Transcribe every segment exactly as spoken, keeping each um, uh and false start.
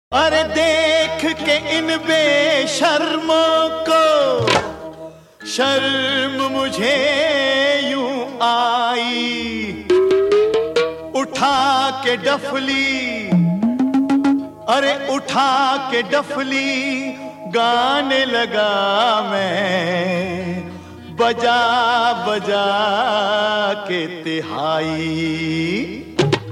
अरे देख के इन बेशर्मों को शर्म मुझे यूं आई, उठा के डफली, अरे उठा के डफली गाने लगा मैं, बजा बजा के तिहाई।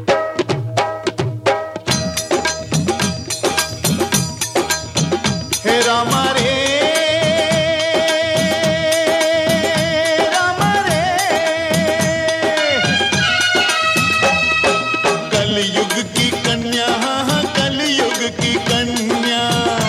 हे रामा रे रामा रे, कलयुग की कन्या, कलयुग की कन्या,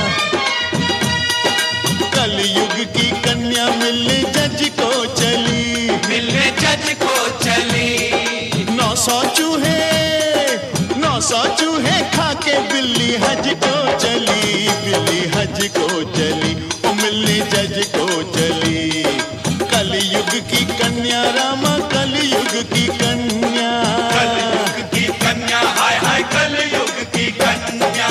कलयुग की कन्या मिलने जज को चली, मिलने जज को चली। नौ सौ चूहे, नौ सौ चूहे खा के बिल्ली हज को चली, बिल्ली हज को चली, ओ मिलने जज को चली। कलयुग की कन्या रामा, कलयुग की कन्या, कलयुग की कन्या, हाय हाय कलयुग की कन्या।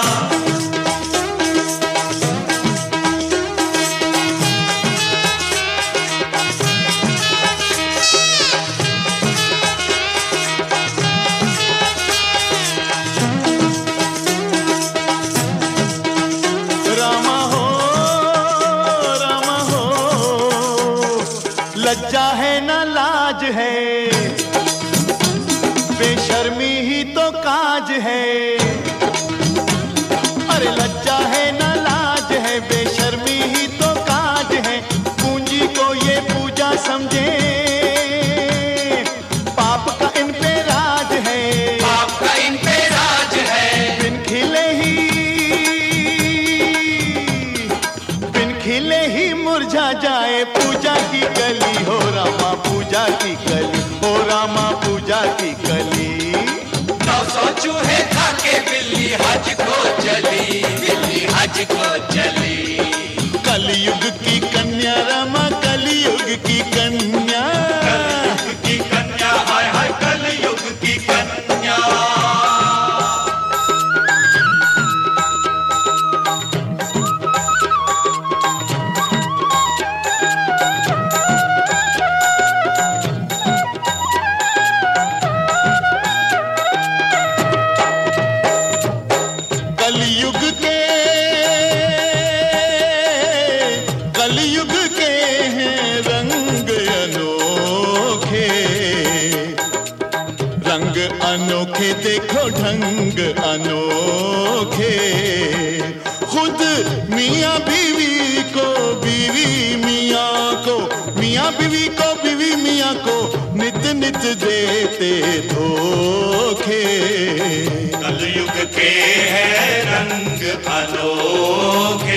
लज्जा है ना लाज है, बेशर्मी ही तो काज है। अरे लज्जा है ना लाज है, बेशर्मी ही तो काज है। पूंजी को ये पूजा समझे, पाप का इन पे राज है, पाप का इन पे राज है। बिन खिले ही, बिन खिले ही मुरझा जाए पूजा की कली, हो रामा पूजा की कली, हो रामा पूजा की कली। नौ सौ चूहे खा के बिल्ली हज को चली, बिल्ली हज को चली। कलयुग की कन्या रामा, कलयुग की कन्या, कलयुग की कन्या, हाय हाय कलयुग की कन्या। कलयुग के, कलयुग के हैं रंग अनोखे, रंग अनोखे देखो ढंग अनोखे। खुद मियाँ बीवी को, बीवी मियाँ को, मियाँ बीवी को, बीवी मियाँ को नित नित देते धोखे। कलयुग के हैं रंग अनोखे,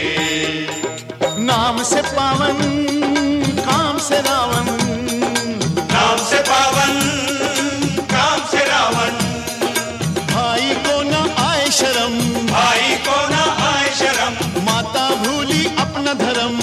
नाम से पावन, काम से रावण, नाम से पावन, काम से रावण। भाई को न आए शर्म, भाई को ना आए शर्म, माता भूली अपना धर्म,